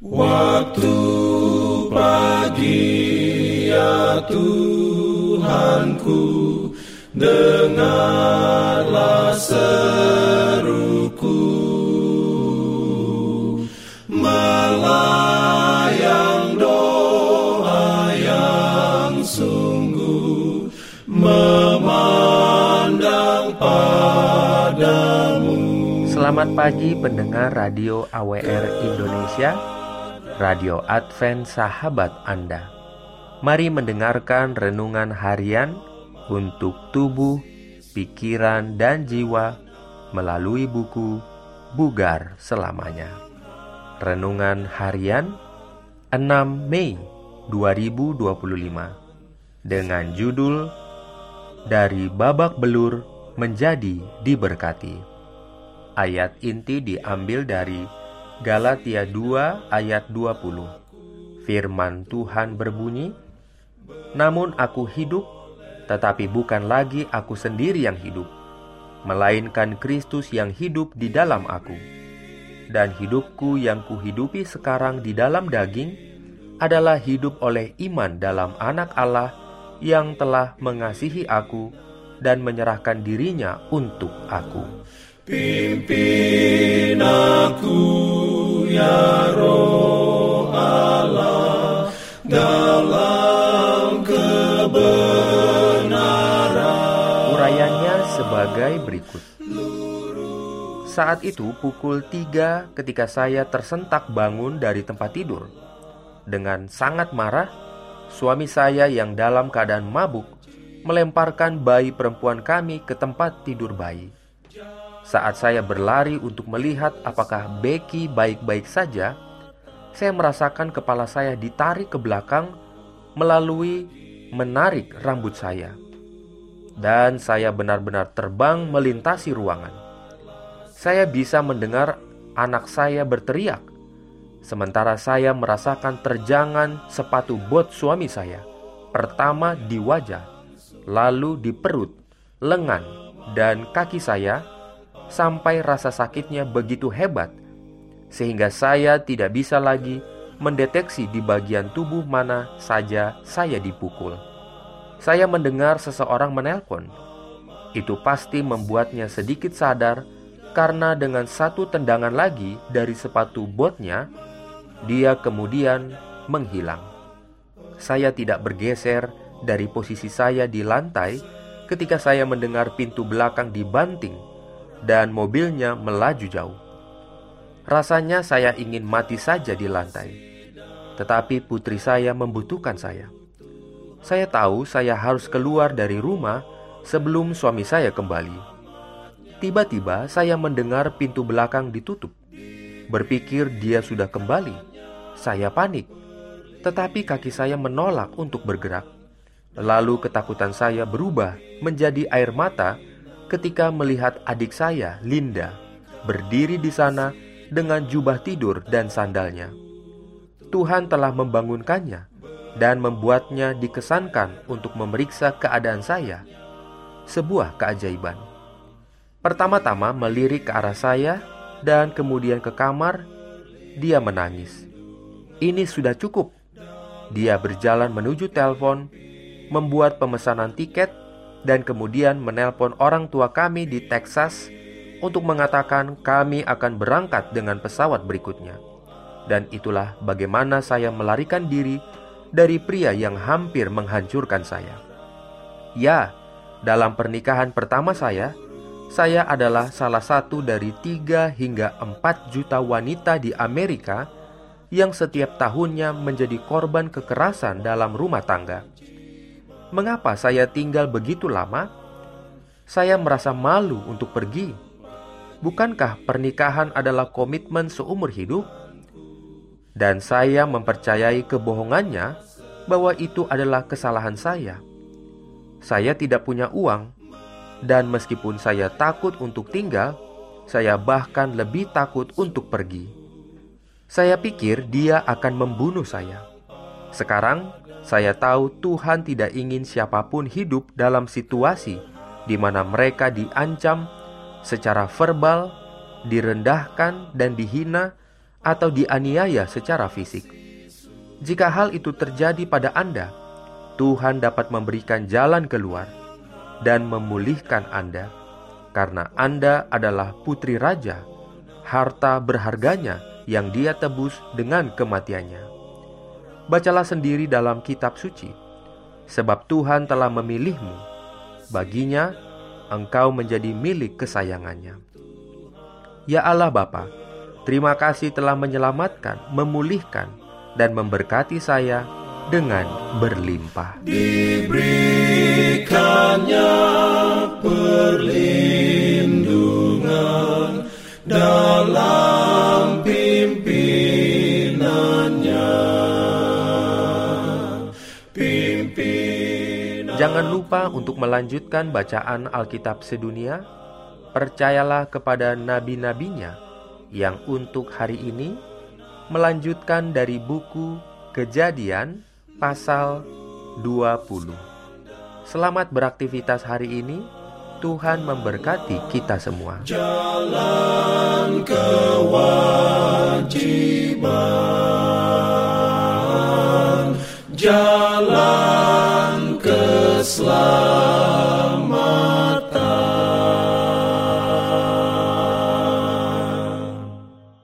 Waktu pagi ya Tuhanku, dengarlah seruku, melayang doa yang sungguh, memandang padamu. Selamat pagi pendengar Radio AWR Indonesia, Radio Advent Sahabat Anda. Mari mendengarkan renungan harian untuk tubuh, pikiran, dan jiwa melalui buku Bugar Selamanya. Renungan harian 6 Mei 2025 dengan judul Dari Babak Belur Menjadi Diberkati. Ayat inti diambil dari Galatia 2 ayat 20. Firman Tuhan berbunyi, "Namun aku hidup, tetapi bukan lagi aku sendiri yang hidup, melainkan Kristus yang hidup di dalam aku. Dan hidupku yang kuhidupi sekarang di dalam daging adalah hidup oleh iman dalam Anak Allah yang telah mengasihi aku dan menyerahkan dirinya untuk aku." Pimpin aku ya Roh Allah dalam kebenaran. Urayanya sebagai berikut. Saat itu pukul 3 ketika saya tersentak bangun dari tempat tidur. Dengan sangat marah, suami saya yang dalam keadaan mabuk melemparkan bayi perempuan kami ke tempat tidur bayi. Saat saya berlari untuk melihat apakah Becky baik-baik saja, saya merasakan kepala saya ditarik ke belakang melalui menarik rambut saya. Dan saya benar-benar terbang melintasi ruangan. Saya bisa mendengar anak saya berteriak, sementara saya merasakan terjangan sepatu bot suami saya, pertama di wajah, lalu di perut, lengan, dan kaki saya, sampai rasa sakitnya begitu hebat, sehingga saya tidak bisa lagi mendeteksi di bagian tubuh mana saja saya dipukul. Saya mendengar seseorang menelpon. Itu pasti membuatnya sedikit sadar, karena dengan satu tendangan lagi dari sepatu botnya, dia kemudian menghilang. Saya tidak bergeser dari posisi saya di lantai ketika saya mendengar pintu belakang dibanting dan mobilnya melaju jauh. Rasanya saya ingin mati saja di lantai. Tetapi putri saya membutuhkan saya. Saya tahu saya harus keluar dari rumah sebelum suami saya kembali. Tiba-tiba saya mendengar pintu belakang ditutup. Berpikir dia sudah kembali. Saya panik. Tetapi kaki saya menolak untuk bergerak. Lalu ketakutan saya berubah menjadi air mata ketika melihat adik saya, Linda, berdiri di sana dengan jubah tidur dan sandalnya. Tuhan telah membangunkannya dan membuatnya dikesankan untuk memeriksa keadaan saya. Sebuah keajaiban. Pertama-tama melirik ke arah saya dan kemudian ke kamar. Dia menangis. Ini sudah cukup. Dia berjalan menuju telepon, membuat pemesanan tiket, dan kemudian menelpon orang tua kami di Texas untuk mengatakan kami akan berangkat dengan pesawat berikutnya. Dan itulah bagaimana saya melarikan diri dari pria yang hampir menghancurkan saya. Ya, dalam pernikahan pertama saya adalah salah satu dari 3 hingga 4 juta wanita di Amerika yang setiap tahunnya menjadi korban kekerasan dalam rumah tangga. Mengapa saya tinggal begitu lama? Saya merasa malu untuk pergi. Bukankah pernikahan adalah komitmen seumur hidup? Dan saya mempercayai kebohongannya bahwa itu adalah kesalahan saya. Saya tidak punya uang, dan meskipun saya takut untuk tinggal, saya bahkan lebih takut untuk pergi. Saya pikir dia akan membunuh saya. Sekarang, saya tahu Tuhan tidak ingin siapapun hidup dalam situasi di mana mereka diancam secara verbal, direndahkan dan dihina, atau dianiaya secara fisik. Jika hal itu terjadi pada Anda, Tuhan dapat memberikan jalan keluar dan memulihkan Anda, karena Anda adalah putri raja, harta berharganya yang Dia tebus dengan kematiannya. Bacalah sendiri dalam kitab suci, sebab Tuhan telah memilihmu. Baginya, engkau menjadi milik kesayangannya. Ya Allah Bapa, terima kasih telah menyelamatkan, memulihkan, dan memberkati saya dengan berlimpah. Diberikannya perlindungan dalam pimpinannya. Jangan lupa untuk melanjutkan bacaan Alkitab sedunia. Percayalah kepada nabi-nabinya yang untuk hari ini melanjutkan dari buku Kejadian pasal 20. Selamat beraktivitas hari ini. Tuhan memberkati kita semua. Jalan kewajiban, jalan keselamatan.